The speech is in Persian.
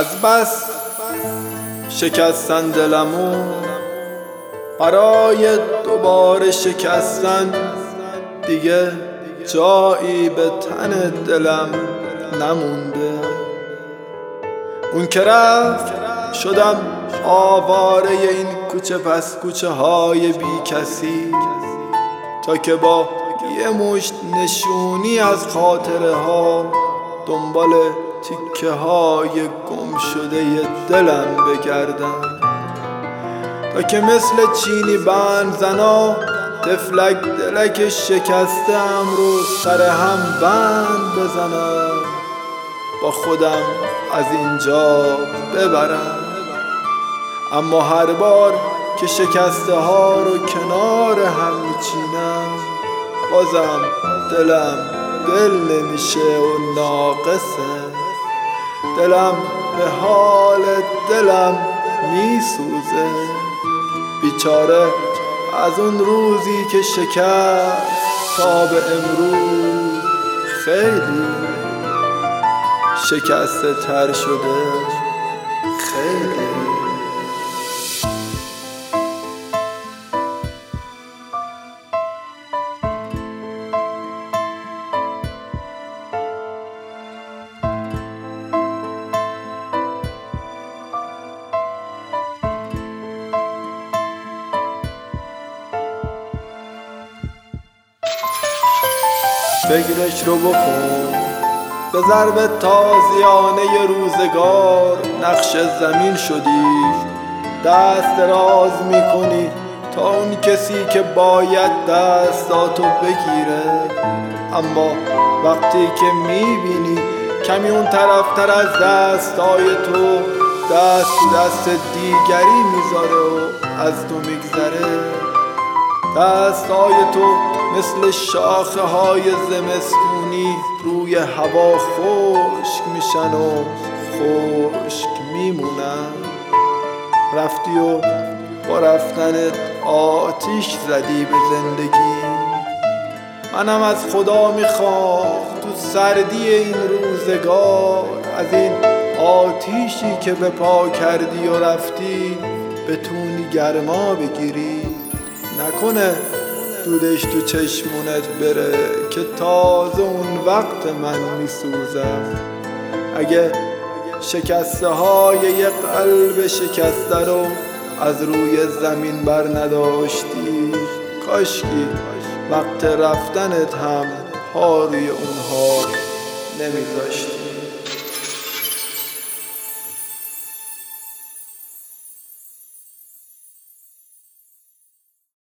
از بس شکستن دلمو برای دوباره شکستن دیگه جایی به تن دلم نمونده. اون که رفت شدم آواره این کوچه پس کوچه های بی کسی، تا که با یه مشت نشونی از خاطره ها دنبال تیکه های گم شده ی دلم بگردم، تا که مثل چینی بند زنا تفلک دلک شکستم رو سر هم بند بزنم، با خودم از اینجا ببرم. اما هر بار که شکسته ها رو کنار هم میچینم بازم دلم دل نمیشه و ناقصه. دلم به حال دلم میسوزه، بیچاره از اون روزی که شکست تا به امروز خیلی شکسته تر شده. خیلی فکرش رو بکن، به ضرب تازیانه روزگار نقش زمین شدی، دست دراز میکنی تا اون کسی که باید دستاتو بگیره، اما وقتی که میبینی کمی اون طرفتر از دستای تو دست دیگری میذاره و از تو میگذره، دستای تو مثل شاخه های زمستونی روی هوا خشک میشن و خشک میمونن. رفتی و با رفتنت آتیش زدی به زندگی. منم از خدا میخوام تو سردی این روزگار از این آتیشی که به پا کردی و رفتی بتونی گرما بگیری، نکنه دودش تو چشمونت بره که تازه اون وقت من میسوزم. اگه شکسته های یه قلب شکسته رو از روی زمین بر نداشتی، کاشکی وقت رفتنت هم پا روی اونها نمیذاشتی.